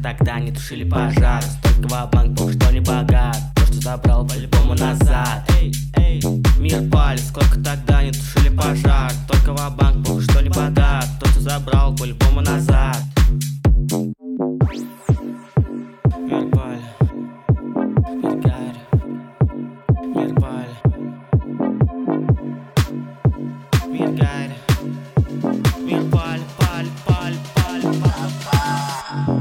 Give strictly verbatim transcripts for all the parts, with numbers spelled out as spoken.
тогда не тушили пожар. Столько ва-банк, бог что ли богат. То, что забрал по-любому назад. Эй, эй, мир палит, сколько тогда не тушили пожар. Только ва-банк, бог что ли богат. То, что забрал по-любому назад. Мир палит, мир гарь, мир палит, мир гарь, мир палит, палит, палит, палит, палит.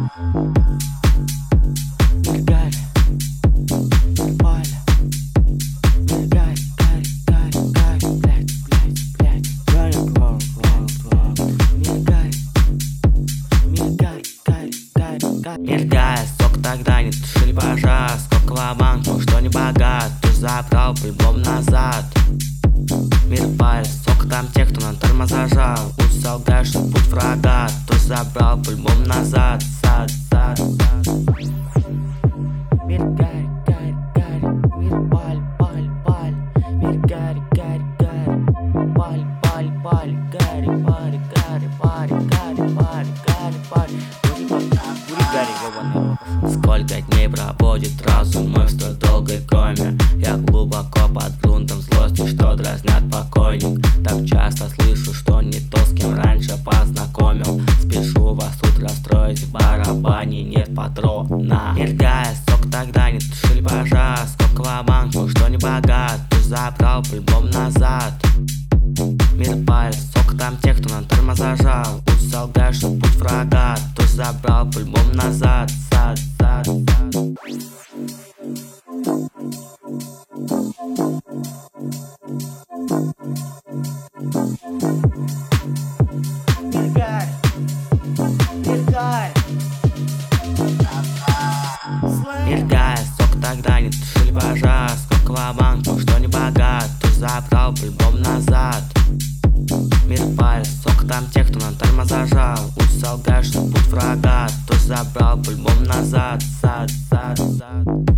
Мир гарь, мир палит, мир гарь, гарь, гарь, гарь, блядь, блядь, блядь. Running round, round, round. Мир гарь, мир гарь, гарь, гарь, гарь. Мир гарь, сколько тогда не тушили пожар. Сколько ва-банк, ну что не богат. Ты забрал по-любому назад. Мир палит, сколько там тех, кто на тормоза жал. Путь солгать, что путь врага. Ты забрал по-любому назад. Сад, сад, сад. Мир гарь, гарь, гарь. Мир паль, паль, паль. Мир гарь, гарь, гарь. Паль, паль, паль. Гарь, парь, гарь, парь, гарь, парь, гарь, парь. Сколько дней проводит разум мой в столь долгой коме. Я глубоко под грунтом злости, что дразнят покойник. Так часто слышу, что не то, с кем раньше познакомил. Спешу вас тут расстроить, в барабане нет патрона. Миргая, сколько тогда не тушили пожар. Сколько ва-банк, ну что не богат. Ты забрал по-любому назад. Мир палит, сколько там тех, кто на тормоза жал. Путь солгать, что путь врага. Ты забрал по-любому назад. Сад, сад, сад. Мир гарь, мир гарь. Мир гарь, сколько тогда не тушили пожар. Сколько ва-банк, ну что не богат. Ты забрал по-любому назад. Мир палит, сколько там тех, кто на тормоза жал. Путь солгать, что путь врага. Ты забрал по-любому назад. Сад, сад, сад.